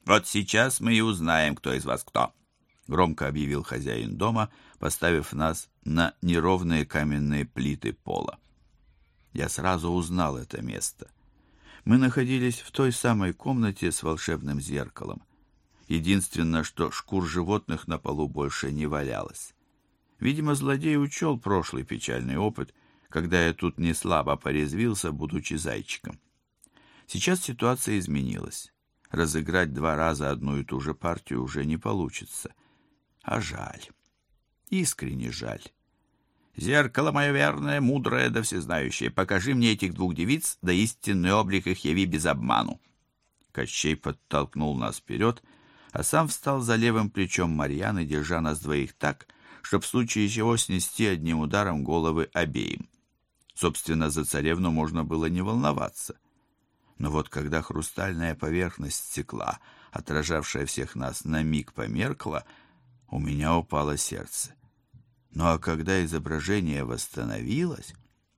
Вот сейчас мы и узнаем, кто из вас кто», — громко объявил хозяин дома, поставив нас на неровные каменные плиты пола. Я сразу узнал это место. Мы находились в той самой комнате с волшебным зеркалом. Единственное, что шкур животных на полу больше не валялось. Видимо, злодей учел прошлый печальный опыт, когда я тут неслабо порезвился, будучи зайчиком. Сейчас ситуация изменилась. Разыграть 2 раза одну и ту же партию уже не получится. А жаль. Искренне жаль. «Зеркало мое верное, мудрое да всезнающее, покажи мне этих 2 девиц, да истинный облик их яви без обману». Кощей подтолкнул нас вперед, а сам встал за левым плечом Марьяны, держа нас двоих так, чтобы в случае чего снести одним ударом головы обеим. Собственно, за царевну можно было не волноваться. Но вот когда хрустальная поверхность стекла, отражавшая всех нас, на миг померкла, у меня упало сердце. Ну а когда изображение восстановилось...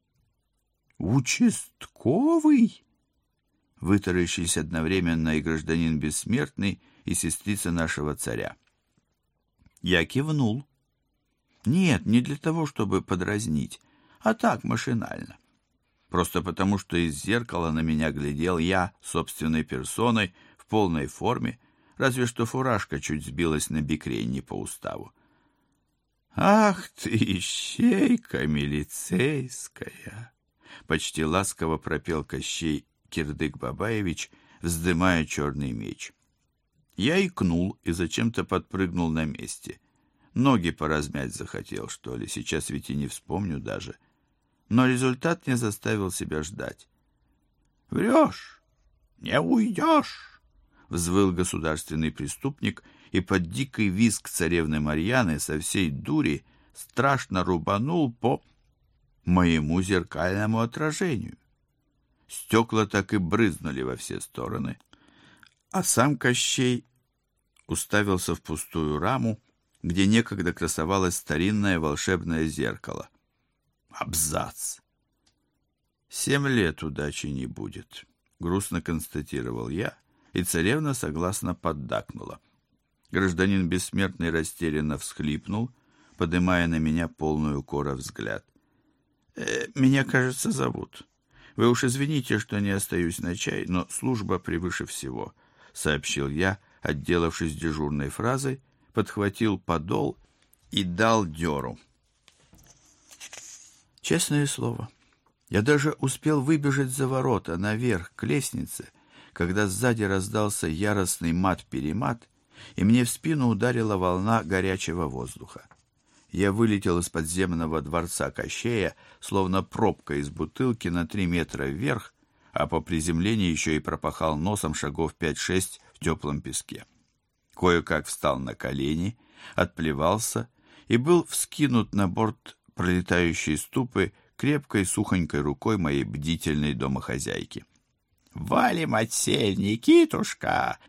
«Участковый?» Вытаращились одновременно и гражданин Бессмертный, и сестрица нашего царя. Я кивнул. Нет, не для того, чтобы подразнить, а так, машинально. Просто потому, что из зеркала на меня глядел я собственной персоной в полной форме, разве что фуражка чуть сбилась на бекрень не по уставу. «Ах ты, ищейка милицейская!» — почти ласково пропел Кощей Кирдык-Бабаевич, вздымая черный меч. Я икнул и зачем-то подпрыгнул на месте. Ноги поразмять захотел, что ли, сейчас ведь и не вспомню даже. Но результат не заставил себя ждать. «Врешь, не уйдешь!» — взвыл государственный преступник, и под дикий визг царевны Марьяны со всей дури страшно рубанул по моему зеркальному отражению. Стекла так и брызнули во все стороны, а сам Кощей уставился в пустую раму, где некогда красовалось старинное волшебное зеркало. Абзац! 7 лет удачи не будет, грустно констатировал я, и царевна согласно поддакнула. Гражданин Бессмертный растерянно всхлипнул, подымая на меня полный укора взгляд. «Меня, кажется, зовут. Вы уж извините, что не остаюсь на чай, но служба превыше всего», — сообщил я, отделавшись дежурной фразой, подхватил подол и дал дёру. Честное слово, я даже успел выбежать за ворота наверх к лестнице, когда сзади раздался яростный мат-перемат, и мне в спину ударила волна горячего воздуха. Я вылетел из подземного дворца Кощея, словно пробка из бутылки, на 3 метра вверх, а по приземлении еще и пропахал носом шагов 5-6 в теплом песке. Кое-как встал на колени, отплевался и был вскинут на борт пролетающей ступы крепкой сухонькой рукой моей бдительной домохозяйки. «Валим отсель, Никитушка!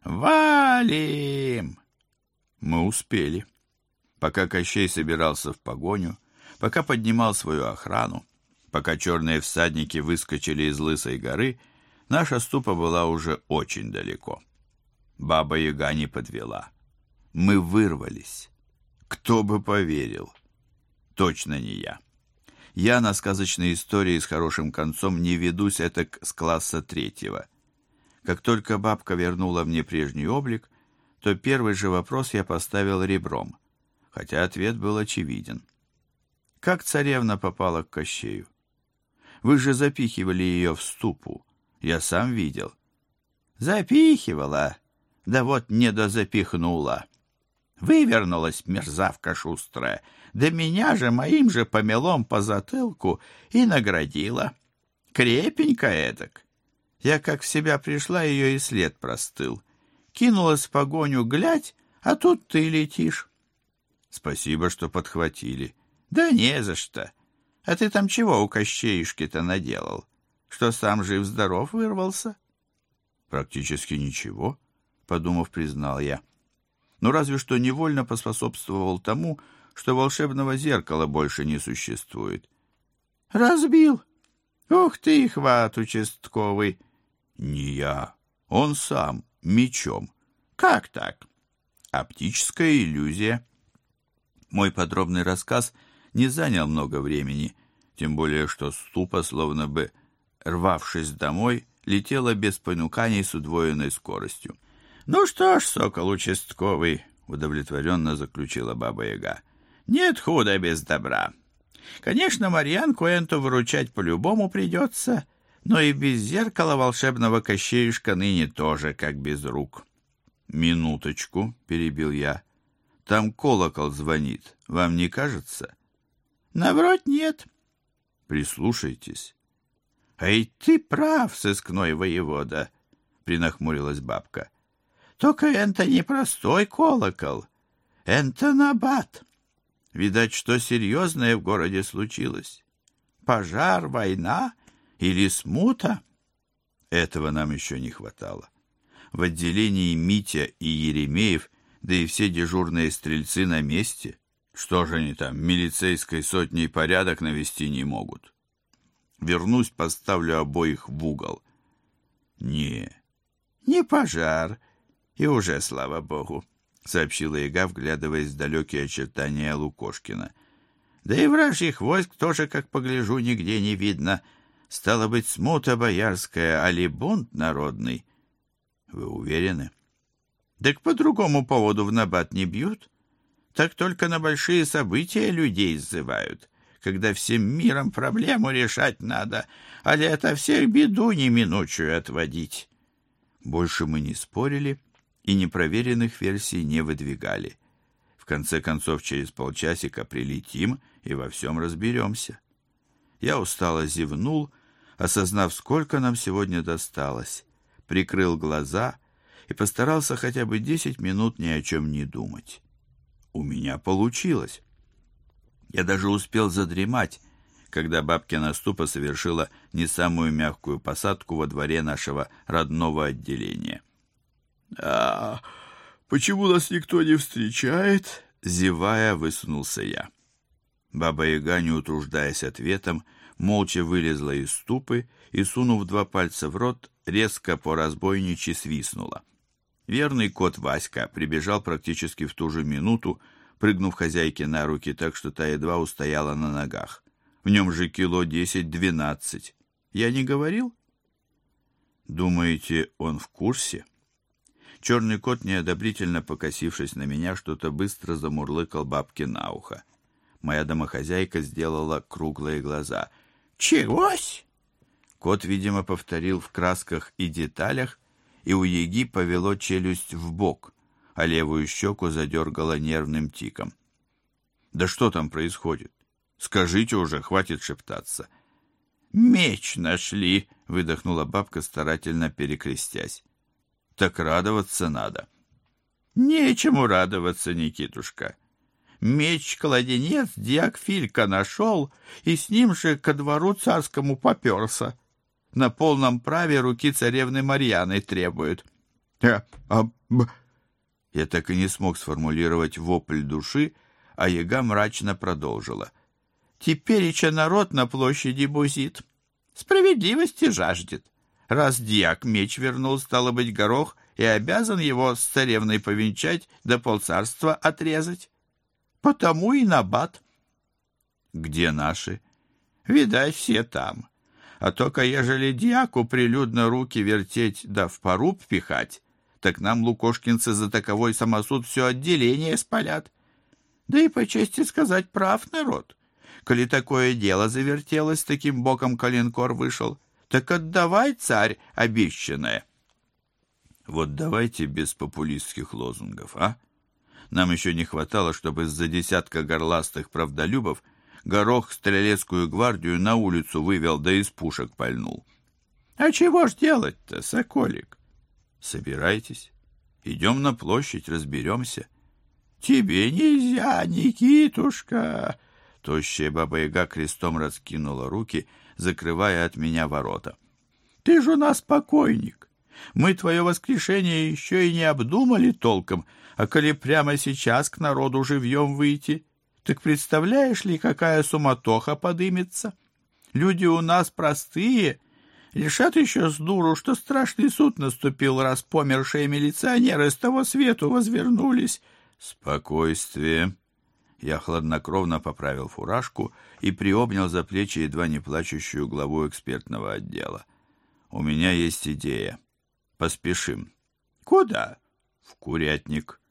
Валим!» Мы успели. Пока Кощей собирался в погоню, пока поднимал свою охрану, пока черные всадники выскочили из Лысой горы, наша ступа была уже очень далеко. Баба-Яга не подвела. Мы вырвались. Кто бы поверил? Точно не я. Я на сказочные истории с хорошим концом не ведусь этак с класса 3. Как только бабка вернула мне прежний облик, то первый же вопрос я поставил ребром, хотя ответ был очевиден. Как царевна попала к Кощею? Вы же запихивали ее в ступу. Я сам видел. Запихивала, да вот не дозапихнула. Вывернулась мерзавка шустрая, да меня же моим же помелом по затылку и наградила. Крепенько эдак. Я как в себя пришла, ее и след простыл. Кинулась в погоню, глядь, а тут ты летишь. Спасибо, что подхватили. Да не за что. А ты там чего у Кощеюшки-то наделал? Что сам жив-здоров вырвался? Практически ничего, подумав, признал я. Ну, разве что невольно поспособствовал тому, что волшебного зеркала больше не существует. Разбил? Ух ты, хват участковый! Не я, он сам, мечом. Как так? Оптическая иллюзия. Мой подробный рассказ не занял много времени, тем более что ступа, словно бы рвавшись домой, летела без понуканий с удвоенной скоростью. «Ну что ж, сокол участковый», — удовлетворенно заключила Баба-Яга, — «нет худа без добра. Конечно, Марьянку Энту выручать по-любому придется, но и без зеркала волшебного Кощеюшка ныне тоже как без рук». «Минуточку», — перебил я, — «там колокол звонит, вам не кажется?» «Наврать нет». «Прислушайтесь». «Эй, ты прав, сыскной воевода», — принахмурилась бабка. «Только это не простой колокол, это набат. Видать, что серьезное в городе случилось. Пожар, война или смута?» Этого нам еще не хватало. В отделении Митя и Еремеев, да и все дежурные стрельцы на месте. Что же они там, милицейской сотней порядок навести не могут? Вернусь, поставлю обоих в угол. Не пожар, и уже, слава богу, сообщила Яга, вглядываясь в далекие очертания Лукошкина. Да и вражьих войск тоже, как погляжу, нигде не видно. Стало быть, смута боярская, али бунт народный. Вы уверены? Так по другому поводу в набат не бьют. Так только на большие события людей сзывают, когда всем миром проблему решать надо, али это всех беду неминучую отводить. Больше мы не спорили и непроверенных версий не выдвигали. В конце концов, через полчасика прилетим и во всем разберемся. Я устало зевнул, осознав, сколько нам сегодня досталось, прикрыл глаза и постарался хотя бы 10 минут ни о чем не думать. У меня получилось. Я даже успел задремать, когда бабкина ступа совершила не самую мягкую посадку во дворе нашего родного отделения. «А почему нас никто не встречает?» — зевая, высунулся я. Баба-Яга, не утруждаясь ответом, молча вылезла из ступы и, сунув 2 пальца в рот, резко по-разбойничьи свистнула. Верный кот Васька прибежал практически в ту же минуту, прыгнув хозяйке на руки так, что та едва устояла на ногах. В нем же кило 10-12. Я не говорил? Думаете, он в курсе? Черный кот, неодобрительно покосившись на меня, что-то быстро замурлыкал бабке на ухо. Моя домохозяйка сделала круглые глаза. «Чегось?» Кот, видимо, повторил в красках и деталях, и у Яги повело челюсть в бок, а левую щеку задергало нервным тиком. «Да что там происходит? Скажите уже, хватит шептаться». «Меч нашли», — выдохнула бабка, старательно перекрестясь. «Так радоваться надо». «Нечему радоваться, Никитушка. Меч-кладенец дьяк Филька нашел, и с ним же ко двору царскому поперся. На полном праве руки царевны Марьяны требует». Я так и не смог сформулировать вопль души, а Яга мрачно продолжила. «Тепереча народ на площади бузит. Справедливости жаждет. Раз дьяк меч вернул, стало быть, горох, и обязан его с царевной повенчать, да полцарства отрезать. Потому и набат». «Где наши?» «Видать, все там. А только ежели дьяку прилюдно руки вертеть да в поруб пихать, так нам, лукошкинцы, за таковой самосуд все отделение спалят. Да и по чести сказать, прав народ. Коли такое дело завертелось, таким боком коленкор вышел, так отдавай, царь, обещанное». Вот давайте без популистских лозунгов, а? Нам еще не хватало, чтобы из-за десятка горластых правдолюбов Горох стрелецкую гвардию на улицу вывел, да из пушек пальнул. «А чего ж делать-то, соколик?» «Собирайтесь. Идем на площадь, разберемся». «Тебе нельзя, Никитушка!» Тощая Баба-Яга крестом раскинула руки, закрывая от меня ворота. «Ты ж у нас покойник. Мы твое воскрешение еще и не обдумали толком, а коли прямо сейчас к народу живьем выйти, так представляешь ли, какая суматоха подымется? Люди у нас простые, Решат еще с дуру, что страшный суд наступил, раз помершие милиционеры с того свету возвернулись. Спокойствие. Я хладнокровно поправил фуражку и приобнял за плечи едва не плачущую главу экспертного отдела. У меня есть идея. Поспешим. Куда? В курятник.